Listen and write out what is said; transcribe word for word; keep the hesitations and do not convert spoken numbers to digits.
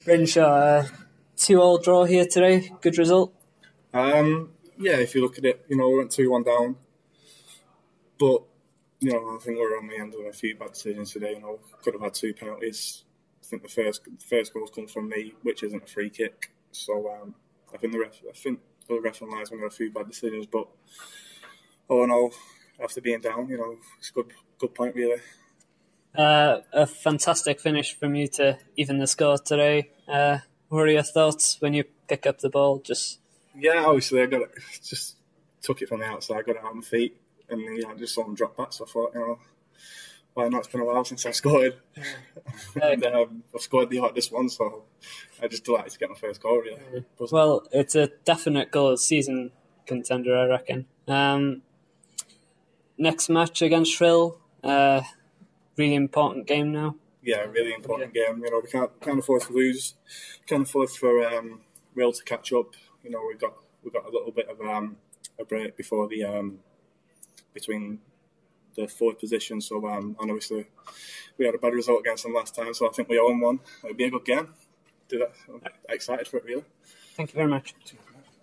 Brinshaw, uh, two all draw here today. Good result. Um, yeah, if you look at it, you know, we went two one down, but you know, I think we're on the end of a few bad decisions today. You know, could have had two penalties. I think the first the first goals come from me, which isn't a free kick. So um, I think the ref, I think the ref and linesman got a few bad decisions, but all in all, after being down, you know, it's a good good point really. Uh, a fantastic finish from you to even the score today. Uh, what are your thoughts when you pick up the ball? Just Yeah, obviously I got it, just took it from the outside, got it on my feet, and yeah, I just saw him drop back. So I thought, you know, why not? It's been a while since I've scored, and um, I've scored the hardest one, so I just delighted to get my first goal. Really, well, it's a definite goal of season contender, I reckon. Um, next match against Shrill, uh, really important game now. Yeah, really important yeah. game. You know, we can't can't afford to lose. Can't afford for um, Will to catch up. You know, we got we got a little bit of um, a break before the um, between the fourth position. So um, and obviously we had a bad result against them last time. So I think we own one. It'll be a good game. Do that. I'm excited for it, really. Thank you very much.